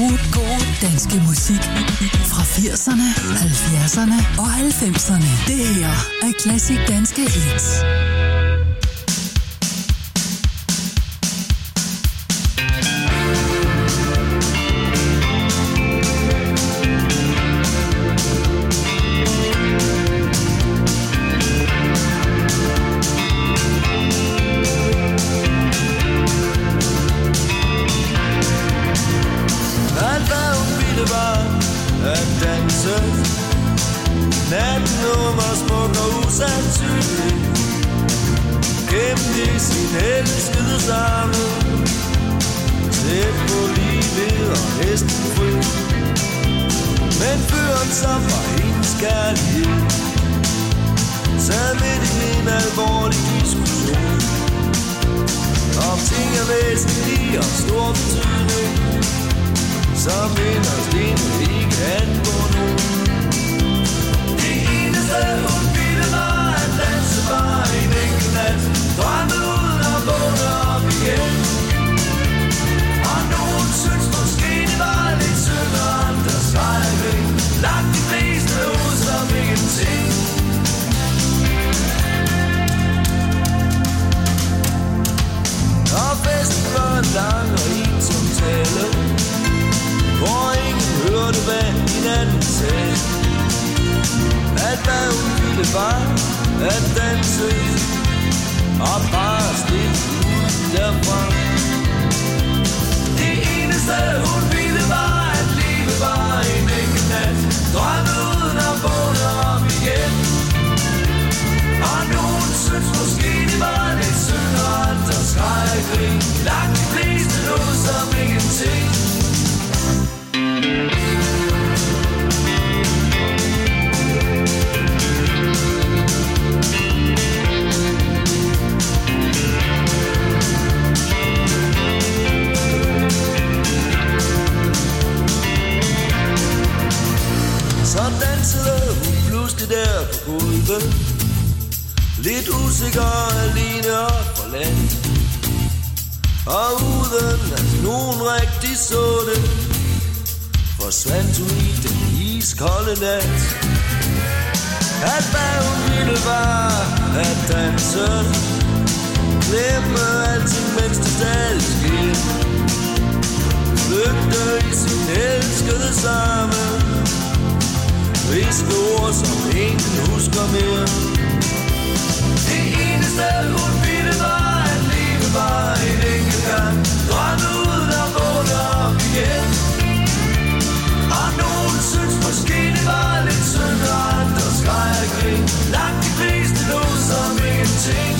God danske musik fra 80'erne, 70'erne og 90'erne. Det her er Classic Danske Hits. Lidt usikker, alene og forladt. Og uden at nogen rigtig så det, forsvandt hun i den iskolde nat. At hvad hun ville var at danse, glemme alting, mens det stadig sker. Flygte i sin elskede sammen, viske ord, som ingen husker mere. Det eneste hun ville var at leve bare en enkelt gang, drømme uden at vågne op igen. Og nogen synes måske det var lidt synd, og andre skreg og grin. Langt de fleste lå som ingenting.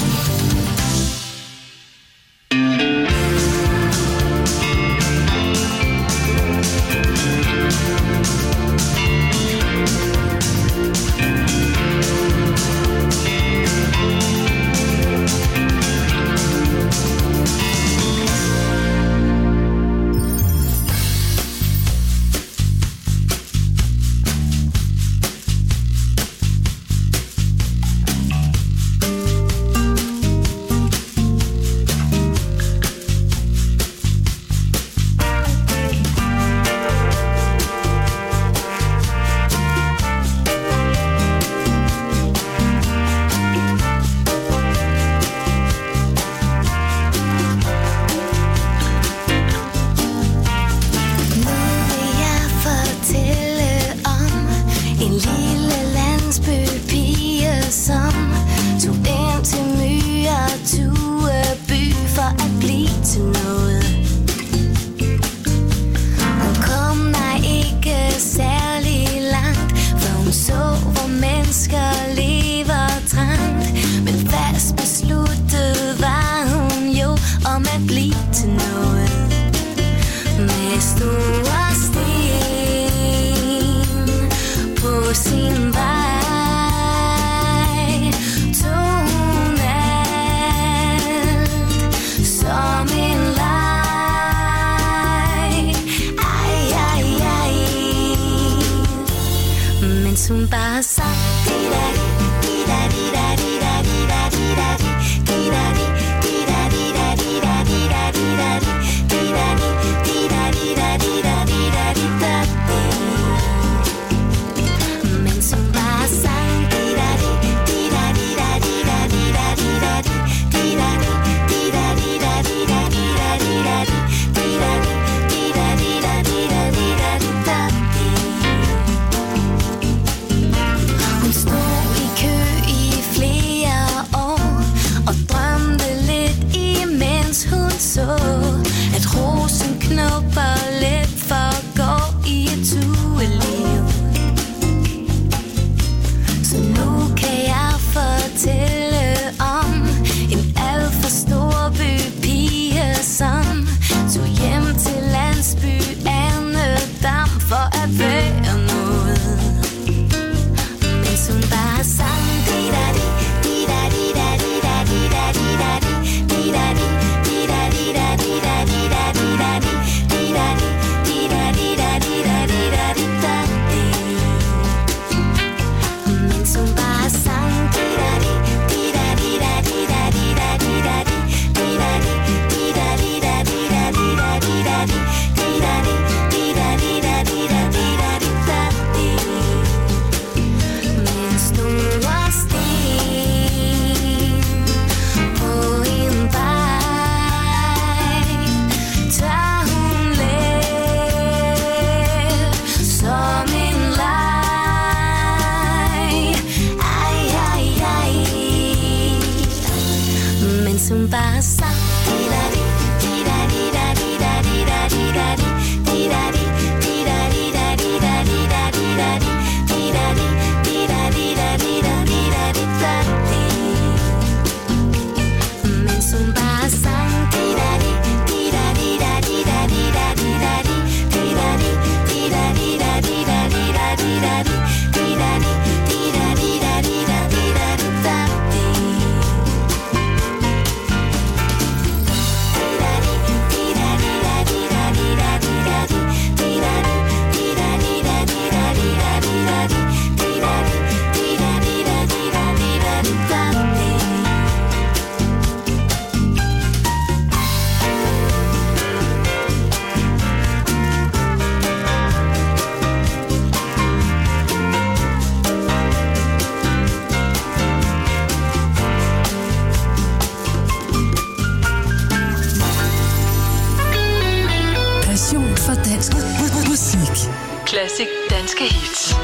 Hun bare sang di da di da di da di da di da di da di da di da di da di da di da Musik. Klassisk danske hits.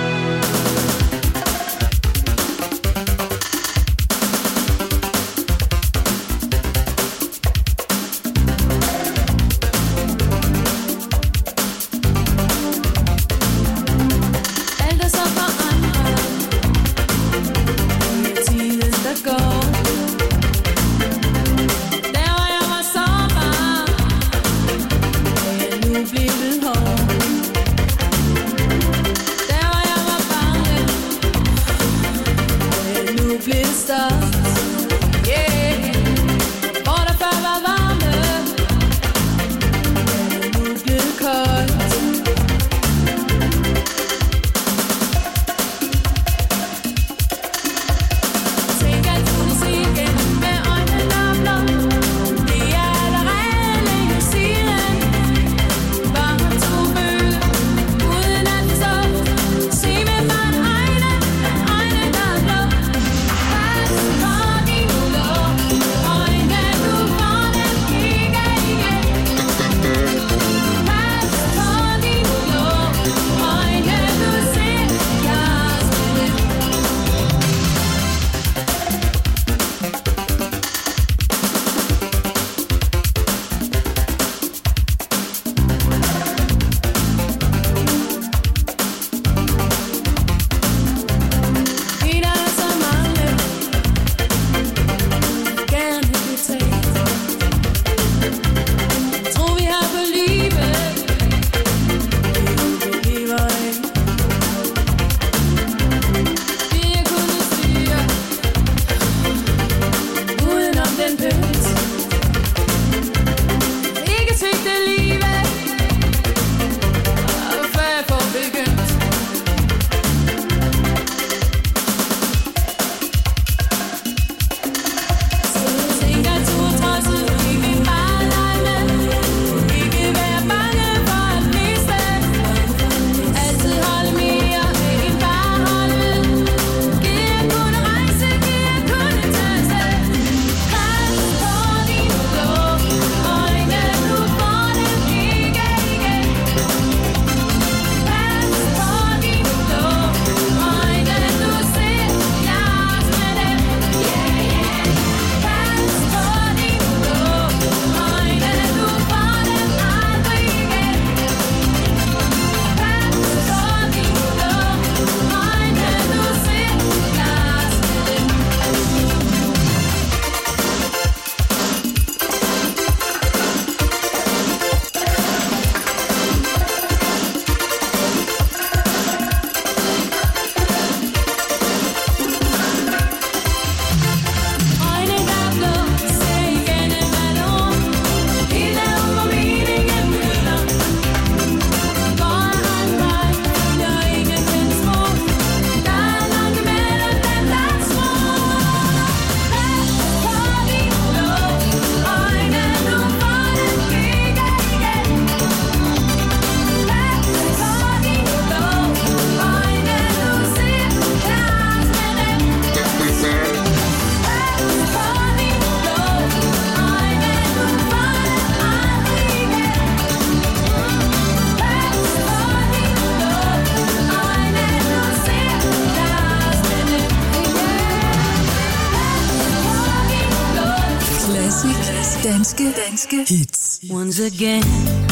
Danske hits. Once again,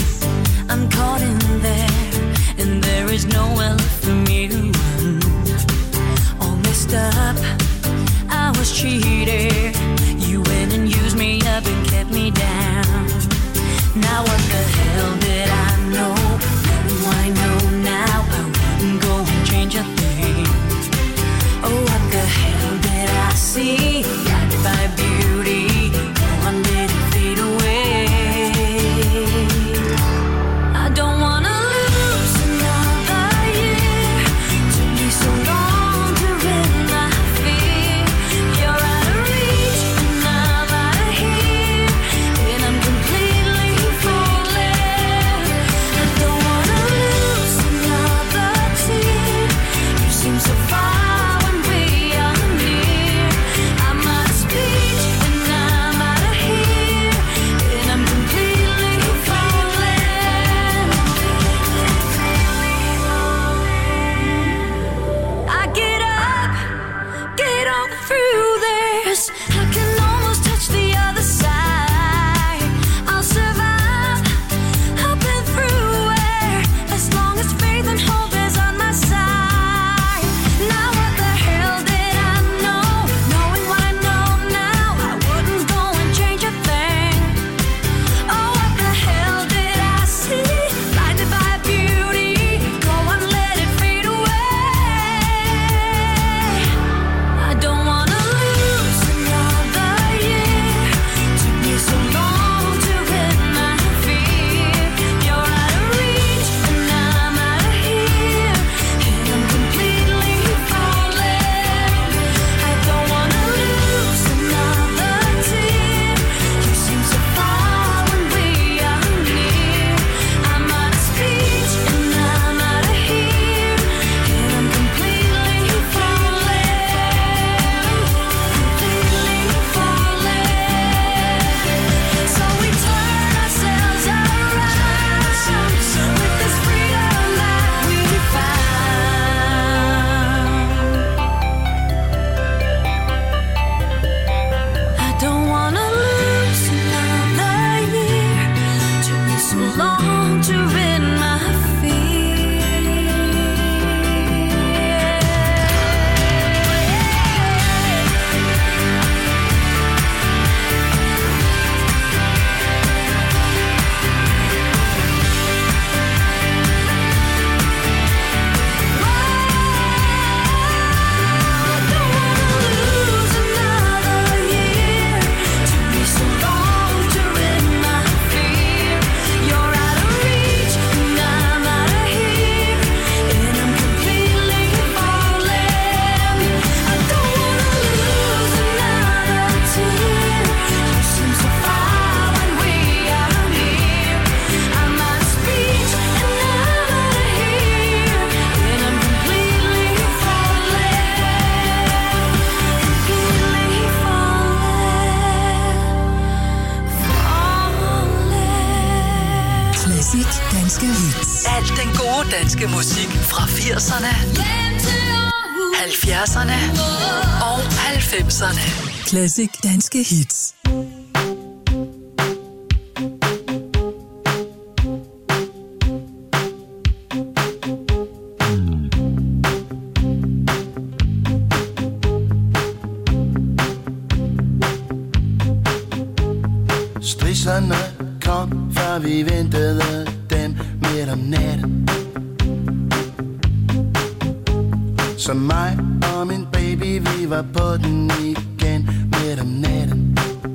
I'm caught in there, and there is nowhere left for me to run. All messed up, I was cheated. You went and used me up and kept me down. Now what the hell did I know? Now I know now I wouldn't go and change a thing. Oh, what the hell did I see? Blinded by beauty, one day to fade away. I don't want gode danske musik fra 80'erne, 70'erne og 90'erne. Classic danske hits. Strisserne kom, før vi ventede dem midt om natten. Så mig og min baby, vi var på den igen midt om natten.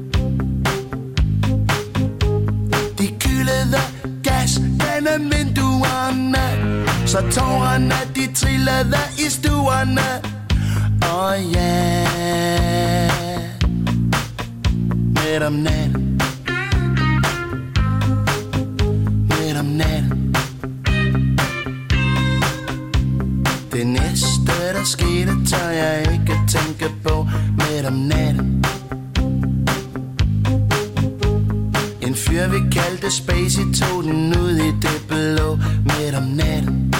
De kyldede gas gennem vinduerne, så tårerne de trillede i stuerne. Ja, midt om natten. Det næste der skete, tør jeg ikke tænke på midt om natten. En fyr vi kaldte Spacey tog den ud i det blå midt om natten.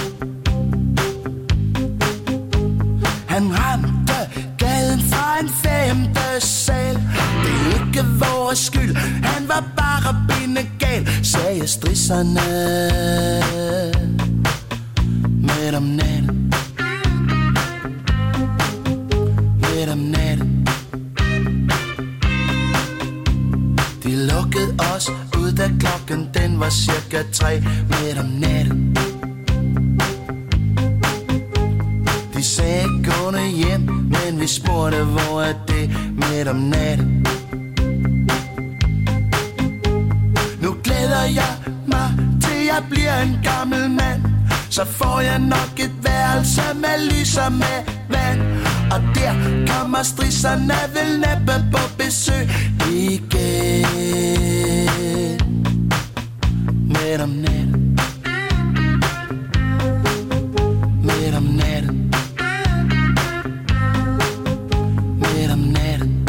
Han ramte gaden fra en 5. sal. Det er ikke vores skyld, han var bare bindegal, sagde strisserne midt om natten. Midt om natten. De lukkede os ud, da klokken den var cirka 3 midt om natten. De sagde gå nu hjem, men vi spurgte hvor er det midt om natten. Nu glæder jeg mig til jeg bliver en gammel mand. Så får jeg nok et værelse med lys og med vand. Og der kommer strisserne vel næppe på besøg igen. Midt om natten. Midt om natten. Midt om natten.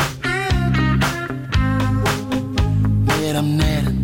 Midt om natten.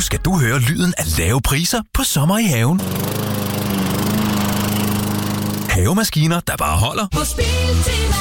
skal du høre lyden af lave priser på sommer i haven. Havemaskiner, der bare holder. På Biltema.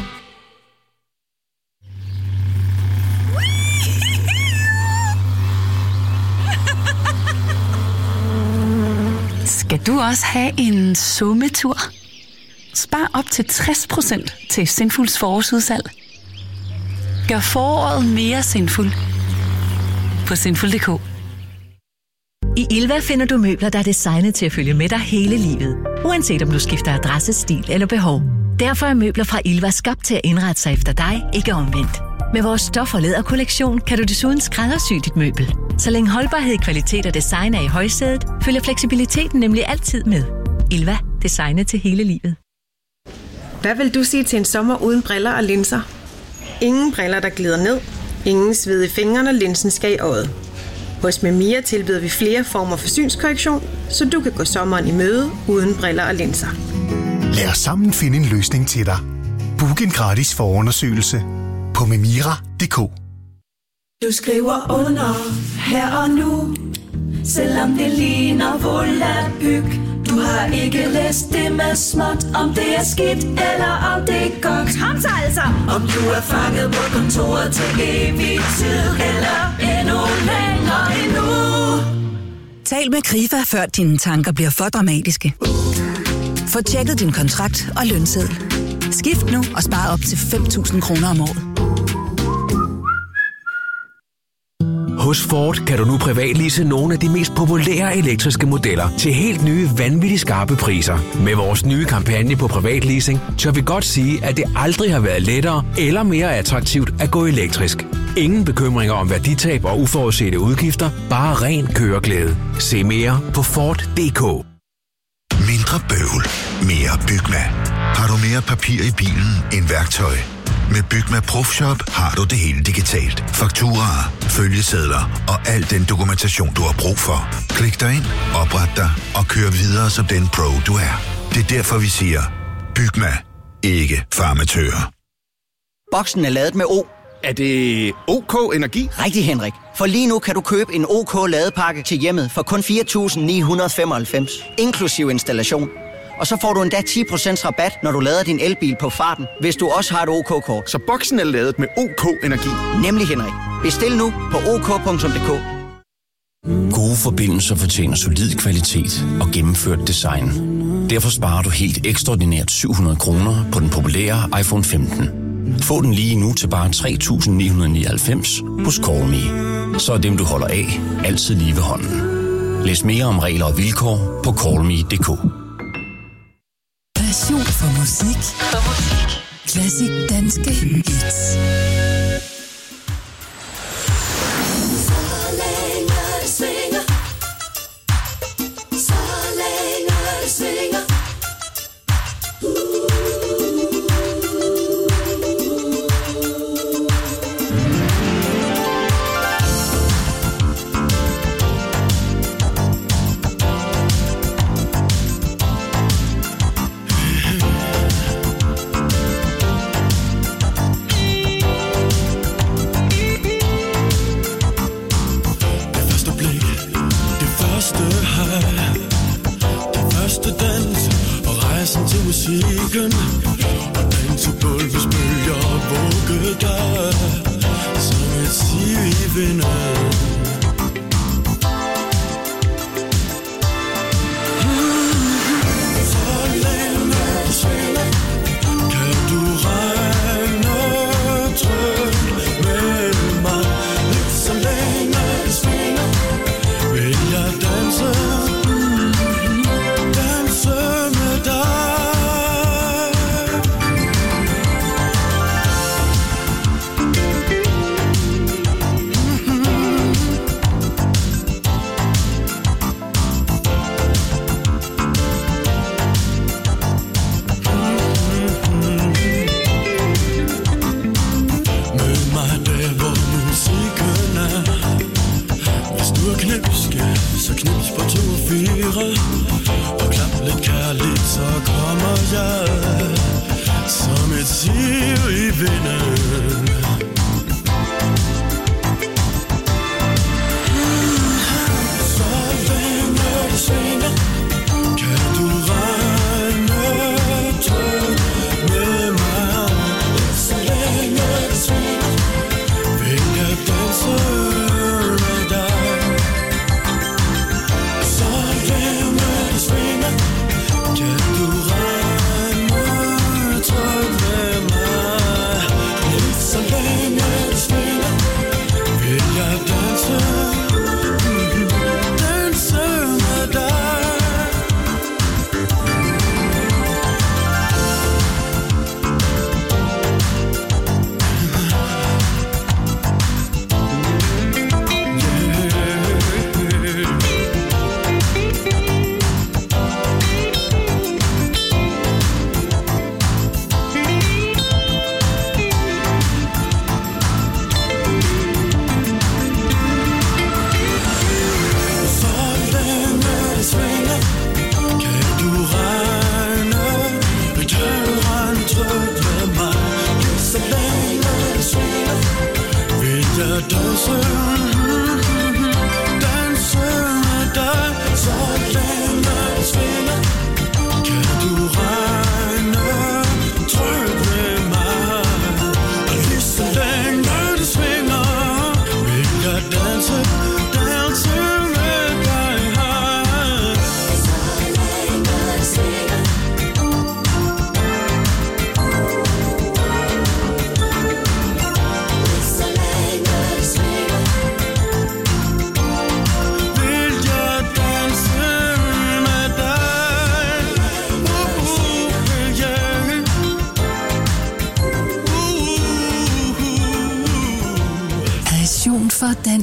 Skal du også have en sommetur? Spar op til 60% til Sinfuls forårsudsalg. Gør foråret mere sinfuld på sinful.dk. I Ilva finder du møbler, der er designet til at følge med dig hele livet. Uanset om du skifter adresse, stil eller behov. Derfor er møbler fra Ilva skabt til at indrette sig efter dig, ikke omvendt. Med vores stof- og læderkollektion kan du desuden skræddersy dit møbel. Så længe holdbarhed, kvalitet og design er i højsædet, følger fleksibiliteten nemlig altid med. Ilva. Designet til hele livet. Hvad vil du sige til en sommer uden briller og linser? Ingen briller, der glider ned. Ingen sved i fingrene, og linsen skal i øjet. Hos Memia tilbyder vi flere former for synskorrektion, så du kan gå sommeren i møde uden briller og linser. Lad os sammen finde en løsning til dig. Book en gratis forundersøgelse på memira.dk. Du skriver under her og nu, selvom det ligner volapyk. Du har ikke læst det med småt, om det er skidt eller om det er godt. Kom så altså! Om du er fanget på kontoret til evig tid, eller endnu længere endnu. Tal med Krifa, før dine tanker bliver for dramatiske. Få tjekket din kontrakt og lønseddel. Skift nu og spar op til 5.000 kroner om året. Hos Ford kan du nu privatlease nogle af de mest populære elektriske modeller til helt nye, vanvittigt skarpe priser. Med vores nye kampagne på privatleasing, tør vi godt sige, at det aldrig har været lettere eller mere attraktivt at gå elektrisk. Ingen bekymringer om værditab og uforudsete udgifter, bare ren køreglæde. Se mere på Ford.dk. Mindre bøvl, mere Bygma. Har du mere papir i bilen end værktøj? Med Bygma Profshop har du det hele digitalt. Fakturaer, følgesedler og al den dokumentation, du har brug for. Klik dig ind, opret dig og kør videre som den pro, du er. Det er derfor, vi siger, Bygma, ikke farmatører. Boksen er ladet med O. Er det OK Energi? Rigtig, Henrik. For lige nu kan du købe en OK ladepakke til hjemmet for kun 4.995, inklusiv installation. Og så får du endda 10% rabat, når du lader din elbil på farten, hvis du også har et OK-kort. Så boksen er ladet med OK Energi? Nemlig, Henrik. Bestil nu på ok.dk. Gode forbindelser fortjener solid kvalitet og gennemført design. Derfor sparer du helt ekstraordinært 700 kroner på den populære iPhone 15. Få den lige nu til bare 3.999 hos CallMe. Så er dem, du holder af, altid lige ved hånden. Læs mere om regler og vilkår på callme.dk. Passion for musik. Klassik danske hits. Musikken og dansegulvets bølger vugge dig som et siv i vinden. Så længe du svinger, kan du regne trygt med mig. Lidt så længe du svinger, vil jeg danse med dig. Så knips på 2 og 4 og klap lidt kærligt, så kommer jeg som et siv i vinden.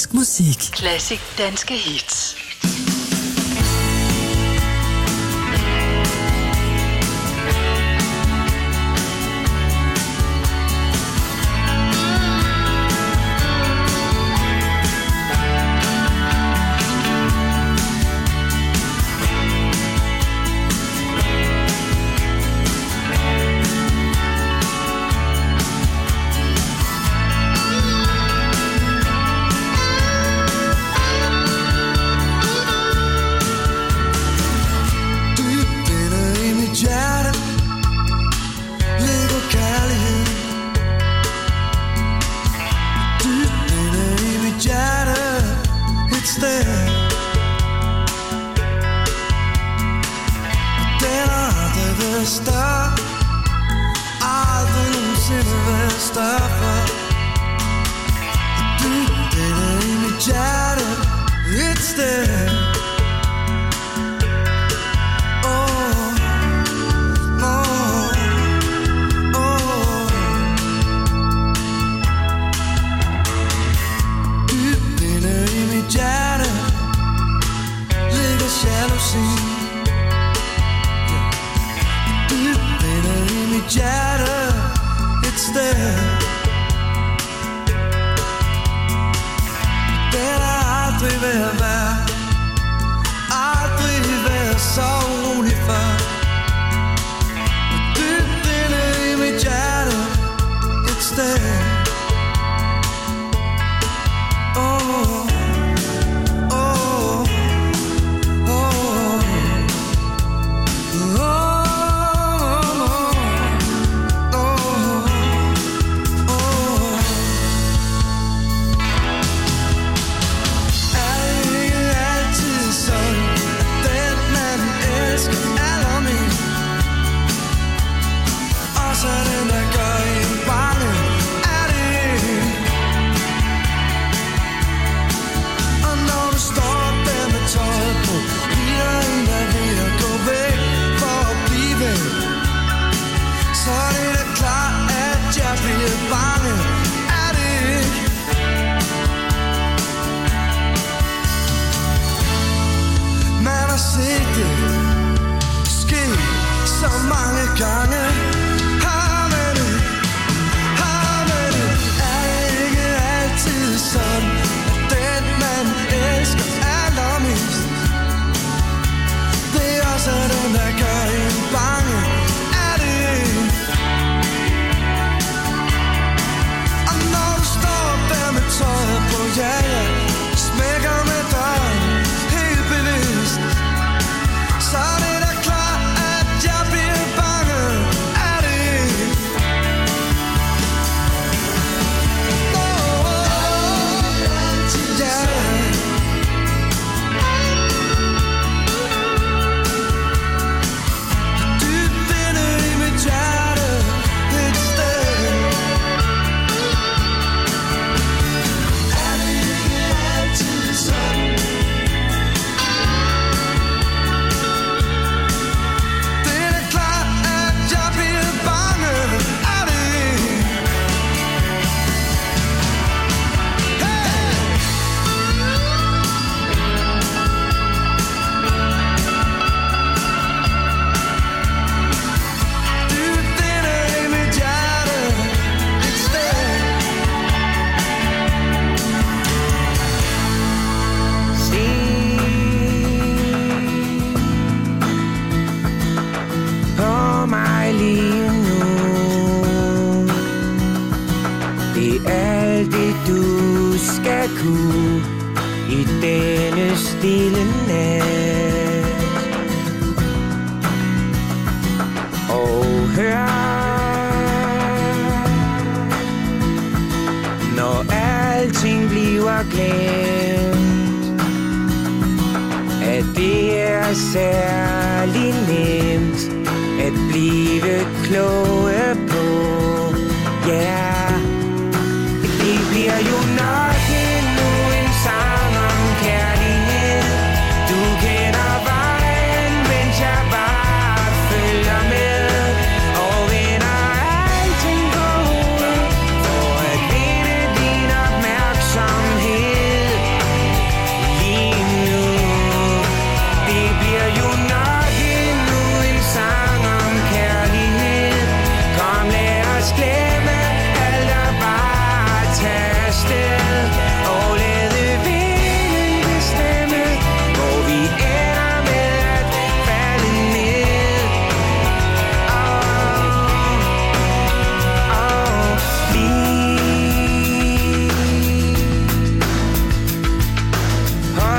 Klassisk musik. Klassisk danske hits.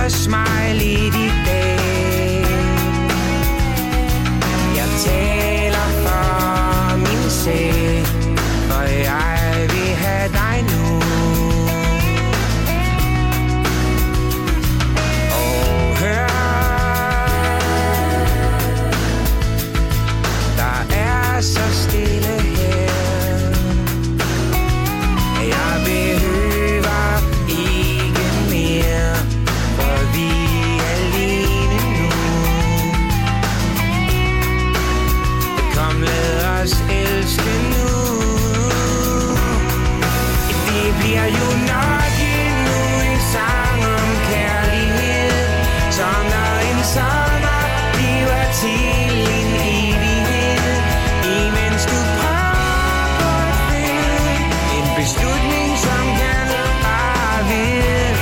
hos mig lidt i dag. Jeg taler for min sag, for jeg vil have dig nu. Og hør, der er så stille her. Jeg behøver ikke mere, for vi er alene nu. Kom, lad os elske nu. Det bliver jo nok endnu en sang om kærlighed, som når en sommer bliver til en evighed. Imens du prøver på at finde en beslutning, som kan bare ved.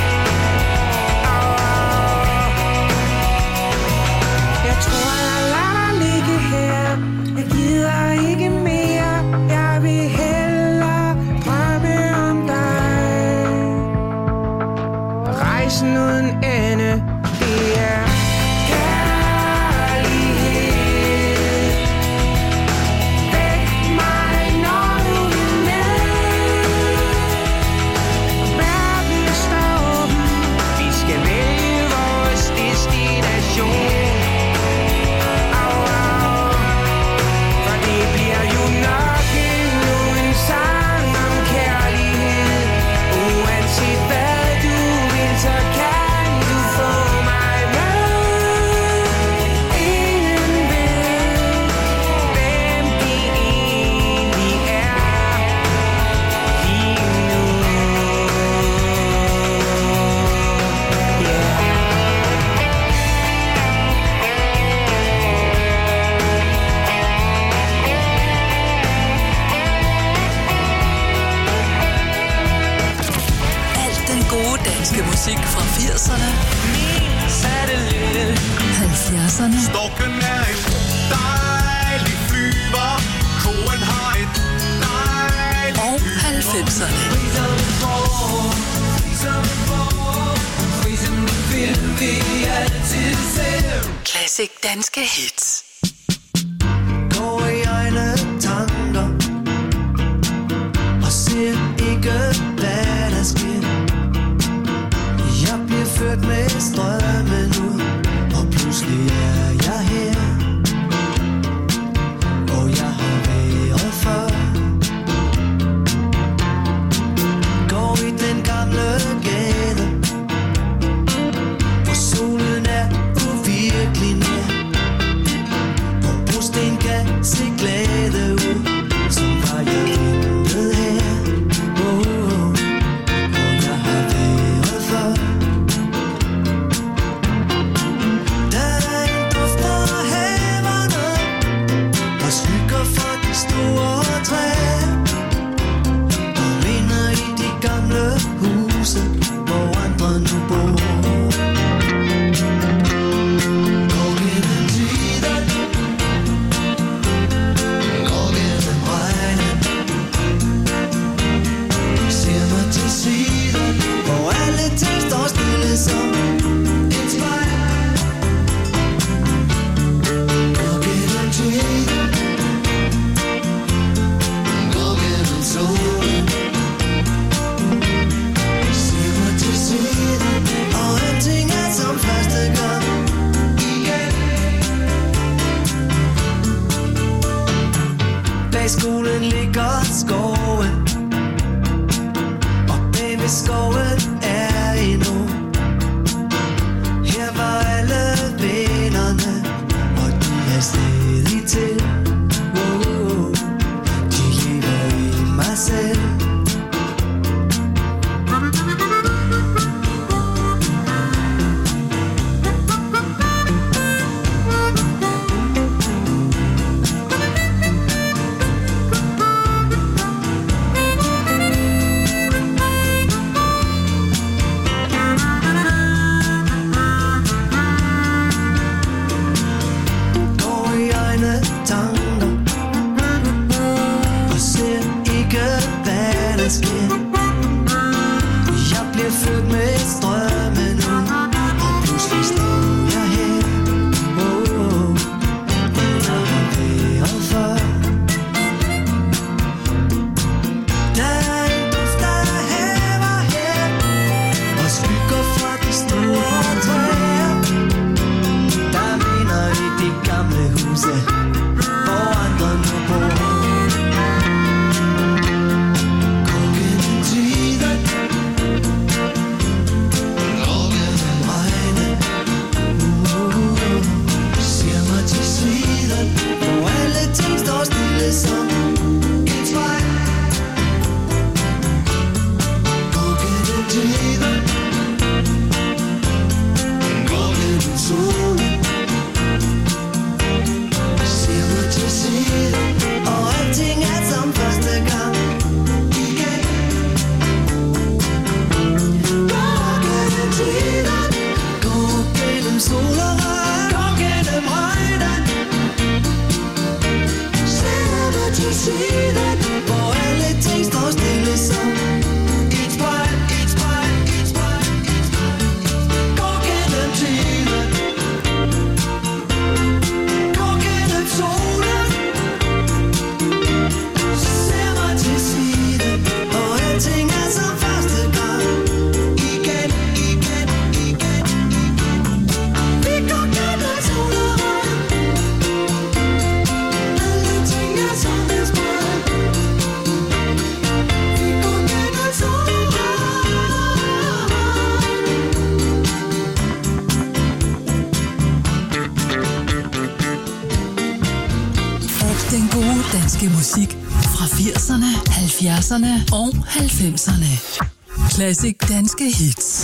Jeg tror, jeg lader ligge her. Jeg gider ikke mere. Jeg vil hellere drømme om dig. Rejsen uden ende, det er kærlighed. Væk mig, når du vil med. Verden står åben. Vi skal vælge vores destination. For det bliver jo nok endnu en sang om kærlighed. Uanset hvad du vil, så kan du få mig med. Ingen ved, hvem de egentlig er lige nu. Alt den gode danske musik fra 80'erne, 70'erne Storken er en dejlig flyver. Koen har et dejligt og 90'erne. Classic danske hits. Går i egne tanker og ser ikke, hvad der sker. Jeg bliver ført med strømmen ud, og pludselig er jeg her. Og jeg har været før. Går i den gamle gade, hvor solen er uvirkelig nær. Hvor brosten kan se glade ud, som var jeg ventet her. Og jeg har været før. Der er en duft fra haverne, og skygger for de store træer. Og minder i de gamle huse, hvor andre nu bor. Går gennem tiden, går gennem regnen. Ser mig til siden, hvor alle ting står stille som et spejl. Går gennem tiden, går gennem solen. Ser mig til siden, og alting er som første gang igen. Bag skolen ligger skoven, og bag ved skoven er endnu. Her var alle vennerne, og de er stadig til. Wow, de lever i mig selv. gennem sol og regn, går gennem højden. Sætter til siden, hvor alle ting står stille som et spejl, et spejl, et spejl, et spejl. Går gennem tiden, går gennem solen. Ser mig til siden, og alting er som første gang. Igen, igen, igen, igen. Vi går gennem sol og regn. Alle ting er som et spejl. Vi går gennem sol og Al den gode danske musik fra 80'erne, 70'erne og 90'erne. Classic danske hits.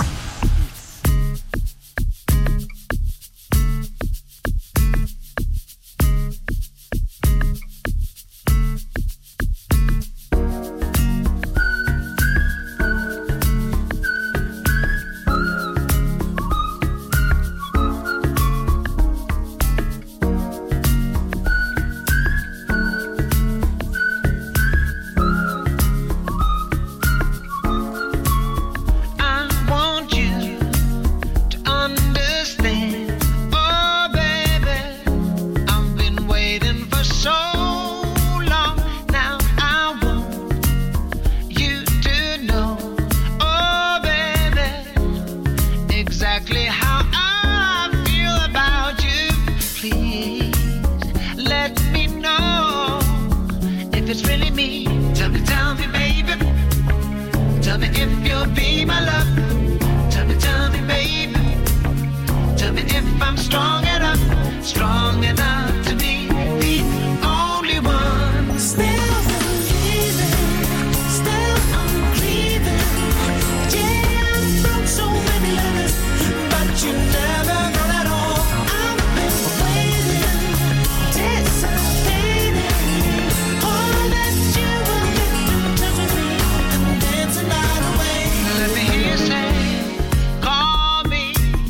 I want you to understand. Oh, baby, I've been waiting for so long. Now I want you to know, oh, baby, exactly how I feel about you. Please let me know if it's really me. Tell me, baby. Tell me if you'll be my love. Tell me, baby. Tell me if I'm strong enough to be the only one. Still believing, still I'm believing. Yeah, I wrote so many letters, but you never wrote at all. I've been waiting, anticipating, all that you will get in touch with me and dance the night away. Let me hear you say, call me,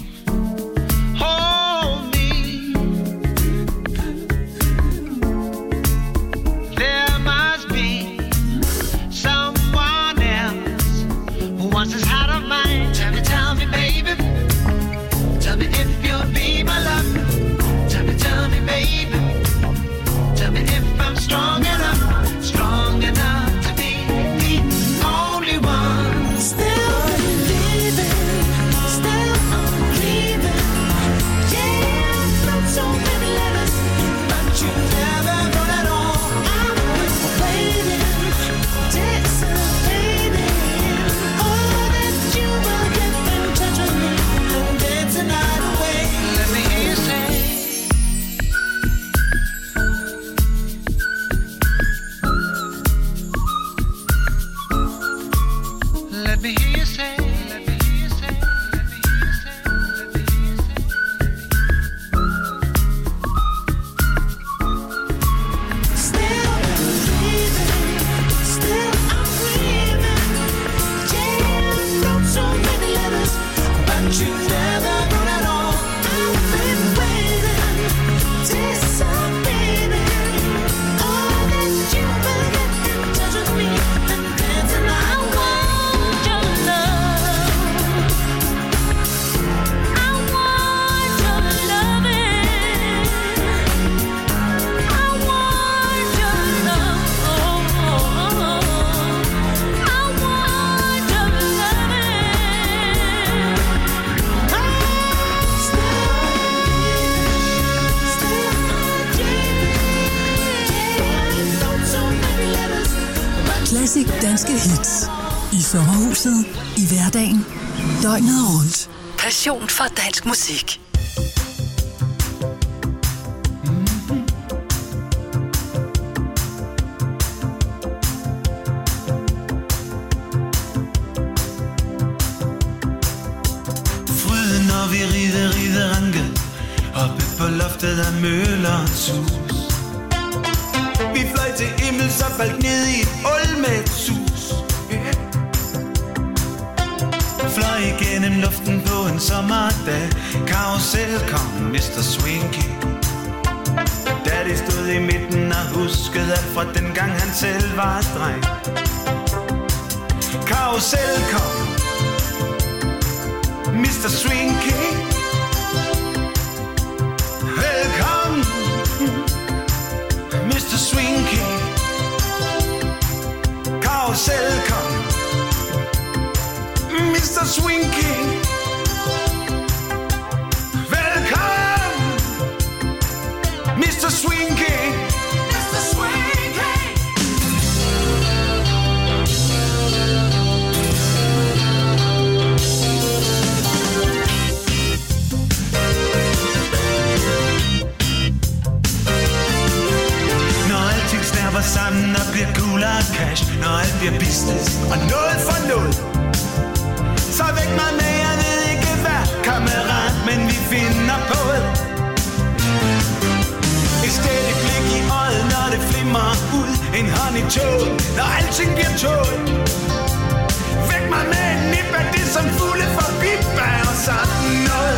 hold me. There must be someone else who wants this heart of mine. Tell me, baby. Tell me if you'll be my love. Tell me, baby. Tell me if I'm strong enough to be the only one. Still believing, still I'm believing. Yeah, I wrote so many letters, but you never wrote at all. I've been waiting, anticipating, all that you will get in touch with me and dance the night away. Let me hear you say, let me hear you say, let me hear you say, let me hear you say, let me hear you say. Still believing, still I'm dreaming. Yeah, I wrote so many letters, but you never wrote at all. I've been waiting, anticipating, all that you will get in touch with me and dance the night away. I want your love. I want your loving. I want your love. I want your loving. Classic danske hits. I sommerhuset, i hverdagen, døgnet rundt. Passion for dansk musik. Fryden, når vi rider ranke oppe på loftet af Møllerens hus. Vi fløj til himmels og faldt ned i et hul med et sus. Fløj igennem luften på en sommerdag. Karusel kom Mr. Swinky. Daddy stod i midten og huskede alt fra dengang han selv var dreng. Karusel kom Mr. Swinky. Velkommen Mr. Swinky. Karusel kom Mr. Swinky. Velkommen Mr. Swinky. Mr. Swinky. Når alting snærper sammen og bliver coolere cash, når alt bliver business og noget for noget, så væk mig med, jeg ved ikke hvad, kammerat, men vi finder på det. Et stædigt blik i øjet, når det flimmer ud, en hånd i toget, når alting bliver toget. Væk mig med en nip af det, som fugle forbi bærer sådan noget.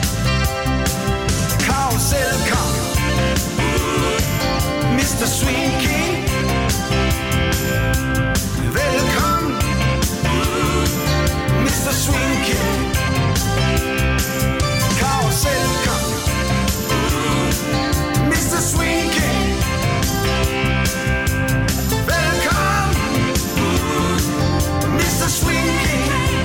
Karusel kom Mr. Swinky. Velkommen Mr. Swinky. Karusel kom Mr. Swinky. Velkommen Mr. Swinky.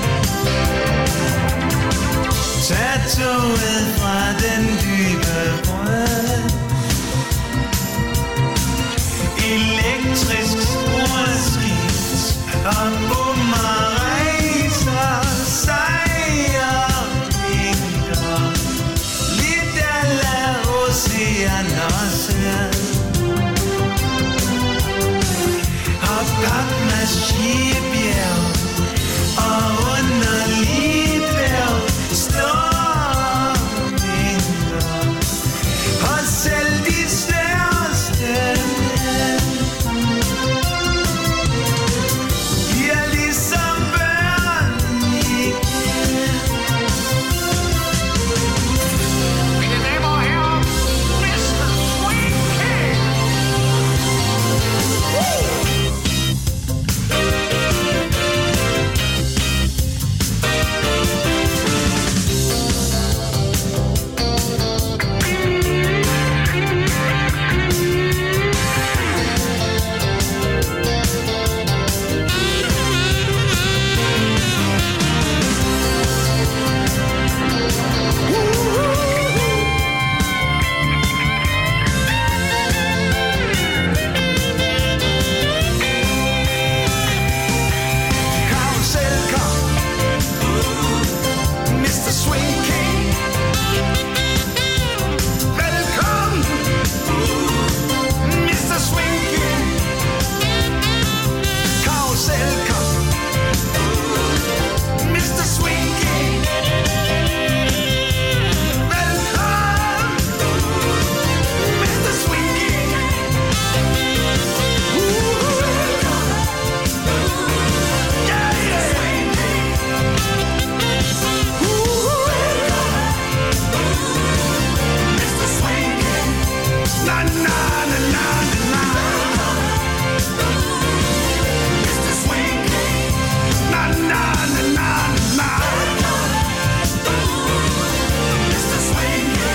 Tag toget fra den dybe brød, elektrisk sporskift og boomerrejser, sejrvinker, lidt a la Oceanosset og papmaskebjerg og underligt bjerg, stormvinger og selv de største bliver ligesom børn igen. Mine damer og herrer, Mr. Swinky. Karusel kom Mr. Swinky. Velkommen Mr. Swinky. Karusel kom Mr. Swinky. Velkommen Mr. Swinky. Yeah, yeah. Mr. Swinky. Na na na na na. Mr. Swinky. Na na na na na. Mr. Swinky.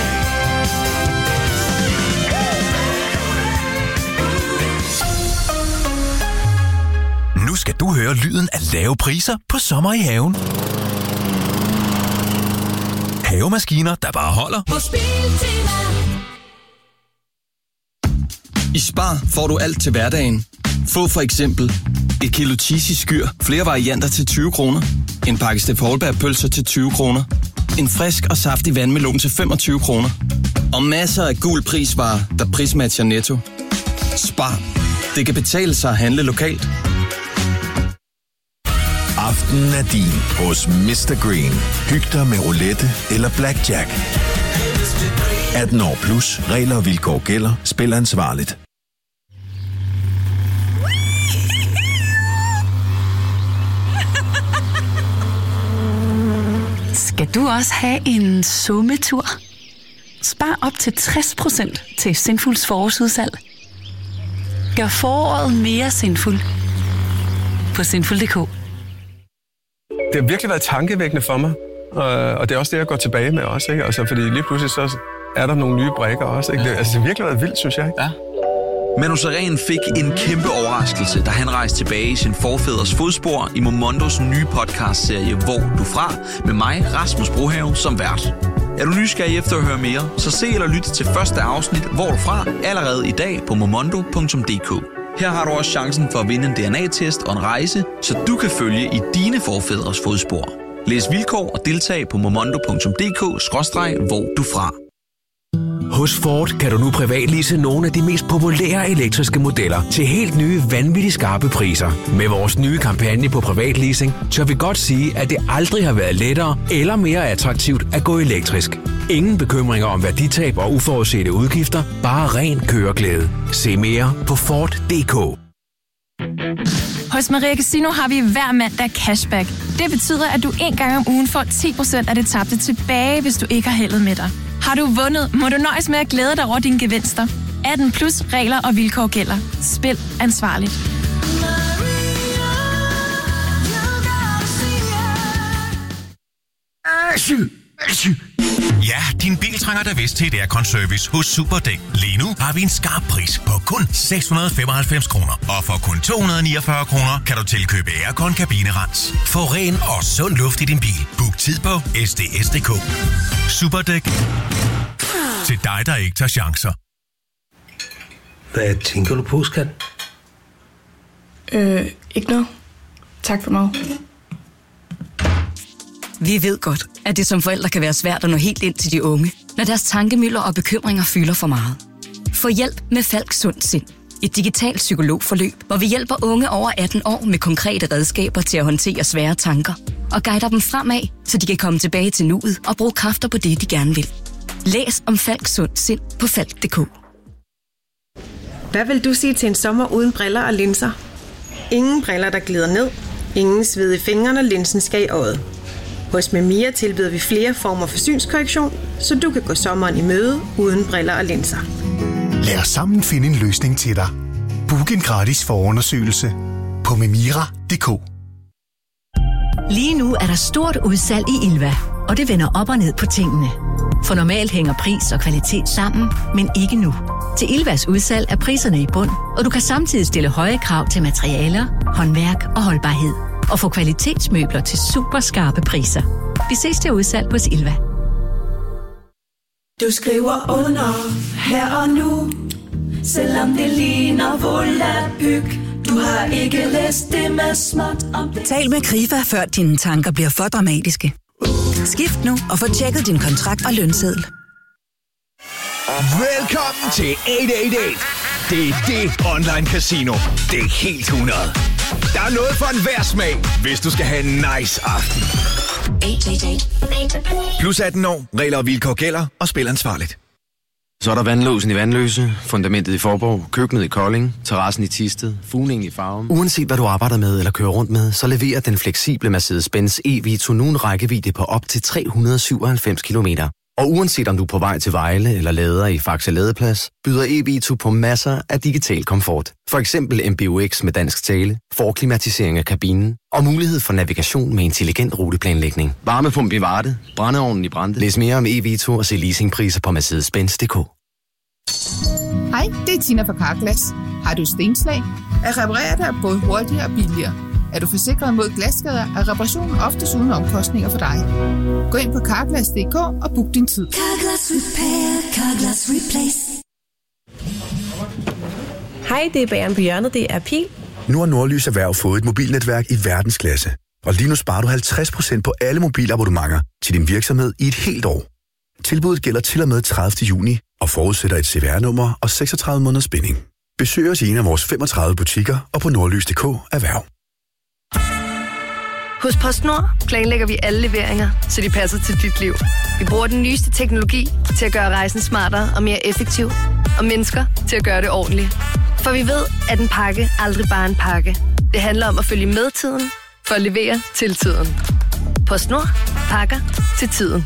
Nu skal du høre lyden af lave priser på sommer i haven. Havemaskiner, der bare holder. I Spar får du alt til hverdagen. Få for eksempel et kilo cheesy skyr, flere varianter til 20 kroner. En pakke Steff Holberg pølser til 20 kroner. En frisk og saftig vandmelon til 25 kroner. Og masser af gul prisvarer, der prismatcher Netto. Spar. Det kan betale sig at handle lokalt. Aftenen er din hos Mr. Green. Hyg dig med roulette eller blackjack. 18 år plus. Regler og vilkår gælder. Spil ansvarligt. Skal du også have en sommetur? Spar op til 60% til Sinfuls forårsudsalg. Gør foråret mere sinfuld på sinful.dk. Det har virkelig været tankevækkende for mig, og det er også det, jeg går tilbage med også, ikke? Altså, fordi lige pludselig så er der nogle nye brikker også, ikke? Det har virkelig været vildt, synes jeg, ikke? Ja. Manu Sareen fik en kæmpe overraskelse, da han rejste tilbage i sin forfædres fodspor i Momondos nye podcastserie Hvor du fra, med mig, Rasmus Brohave, som vært. Er du nysgerrig efter at høre mere, så se eller lyt til første afsnit Hvor du fra allerede i dag på momondo.dk. Her har du også chancen for at vinde en DNA-test og en rejse, så du kan følge i dine forfædres fodspor. Læs vilkår og deltag på momondo.dk/hvor du fra. Hos Ford kan du nu privatlease nogle af de mest populære elektriske modeller til helt nye vanvittigt skarpe priser. Med vores nye kampagne på privatleasing, tør vi godt sige, at det aldrig har været lettere eller mere attraktivt at gå elektrisk. Ingen bekymringer om værditab og uforudsete udgifter, bare ren køreglæde. Se mere på Ford.dk. Hos Maria Casino har vi hver mandag cashback. Det betyder, at du en gang om ugen får 10% af det tabte tilbage, hvis du ikke har heldet med dig. Har du vundet, må du nøjes med at glæde dig over dine gevinster. 18 plus regler og vilkår gælder. Spil ansvarligt. Ja, din bil trænger da vist til et aircon-service hos Superdæk. Lige nu har vi en skarp pris på kun 695 kroner. Og for kun 249 kroner kan du tilkøbe aircon-kabinerens. Få ren og sund luft i din bil. Book tid på sds.dk. Superdæk. Til dig, der ikke tager chancer. Hvad tænker du på, skat? Ikke noget. Tak for mig. Vi ved godt, at det som forældre kan være svært at nå helt ind til de unge, når deres tankemylder og bekymringer fylder for meget. Få hjælp med Falk Sund Sind. Et digitalt psykologforløb, hvor vi hjælper unge over 18 år med konkrete redskaber til at håndtere svære tanker og guider dem fremad, så de kan komme tilbage til nuet og bruge kræfter på det, de gerne vil. Læs om Falk Sund Sind på Falk.dk. Hvad vil du sige til en sommer uden briller og linser? Ingen briller, der glider ned. Ingen sved i fingrene, linsen skal i øjet. Hos Memia tilbyder vi flere former for synskorrektion, så du kan gå sommeren i møde uden briller og linser. Lad os sammen finde en løsning til dig. Book en gratis forundersøgelse på memira.dk. Lige nu er der stort udsalg i Ilva, og det vender op og ned på tingene. For normalt hænger pris og kvalitet sammen, men ikke nu. Til Ilvas udsalg er priserne i bund, og du kan samtidig stille høje krav til materialer, håndværk og holdbarhed. Og få kvalitetsmøbler til super skarpe priser. Vi ses til udsalg hos Ilva. Du skriver under her og nu, selvom det ligner volapyk. Du har ikke læst det med småt om det. Tal med Krifa, før dine tanker bliver for dramatiske. Skift nu og få tjekket din kontrakt og lønseddel. Velkommen til 888. Det er det online casino. Det er helt 100. Der er noget for enhver smag, hvis du skal have en nice aften. 888. Plus 18 år, regler og vilkår gælder, og spil ansvarligt. Så er der vandlåsen i Vandløse, fundamentet i Forborg, køkkenet i Kolding, terrassen i Thisted, fugningen i Farum. Uanset hvad du arbejder med eller kører rundt med, så leverer den fleksible Mercedes-Benz e-Vito nu en rækkevidde på op til 397 kilometer. Og uanset om du er på vej til Vejle eller lader i Faxe Ladeplads, byder e-Vito på masser af digital komfort. For eksempel MBUX med dansk tale, forklimatisering af kabinen og mulighed for navigation med intelligent ruteplanlægning. Varmepump i Varde, brændeovnen i Brande. Læs mere om e-Vito og se leasingpriser på Mercedes-Benz.dk. Hej, det er Tina fra Carglass. Har du stenslag? At reparere det er både hurtigere og billigere. Er du forsikret mod glasskader, er reparationen oftest uden omkostninger for dig. Gå ind på Carglass.dk og book din tid. Carglass Repair, Carglass Replace. Hej, det er Bageren på hjørnet, det er Pil. Nu har Nordlys Erhverv fået et mobilnetværk i verdensklasse. Og lige nu sparer du 50% på alle mobilabonnementer til din virksomhed i et helt år. Tilbuddet gælder til og med 30. juni og forudsætter et CVR-nummer og 36 måneders binding. Besøg os i en af vores 35 butikker og på nordlys.dk Erhverv. Hos PostNord planlægger vi alle leveringer, så de passer til dit liv. Vi bruger den nyeste teknologi til at gøre rejsen smartere og mere effektiv, og mennesker til at gøre det ordentligt. For vi ved, at en pakke aldrig bare er en pakke. Det handler om at følge med tiden, for at levere til tiden. PostNord. Pakker til tiden.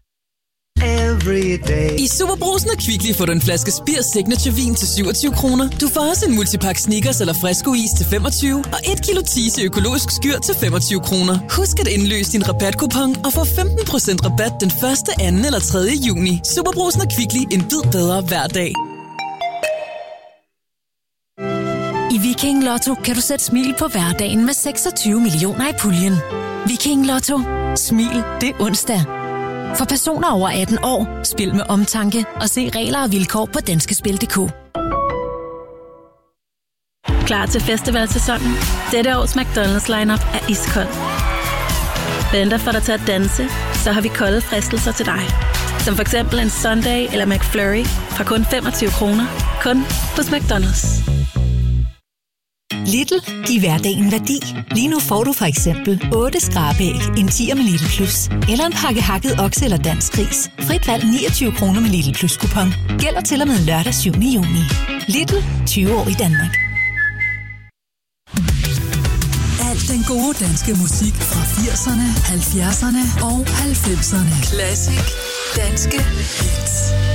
I SuperBrugsen og Kvickly får du en flaske Spir Signature vin til 27 kroner. Du får også en multipakke Snickers eller Fresco-is til 25 og 1 kilo Tise økologisk skyr til 25 kroner. Husk at indløse din rabatkupon og få 15% rabat den 1., 2. eller 3. juni. SuperBrugsen og Kvickly, en bid bedre hver dag. I Viking Lotto kan du sætte smil på hverdagen med 26 millioner i puljen. Viking Lotto. Smil, det er onsdag. For personer over 18 år, spil med omtanke og se regler og vilkår på danskespil.dk. Klar til festivalsæsonen? Dette års McDonald's lineup er iskold. Venter for dig til at danse, så har vi kolde fristelser til dig. Som for eksempel en Sundae eller McFlurry fra kun 25 kroner. Kun hos McDonald's. Lidl, giv hverdagen værdi. Lige nu får du for eksempel 8 skrabæg, en 10'er med Lidl Plus, eller en pakke hakket okse eller dansk gris. Frit valg 29 kroner med Lidl Plus kupon. Gælder til og med lørdag 7. juni. Lidl, 20 år i Danmark. Al den gode danske musik fra 80'erne, 70'erne og 90'erne. Classic danske hits.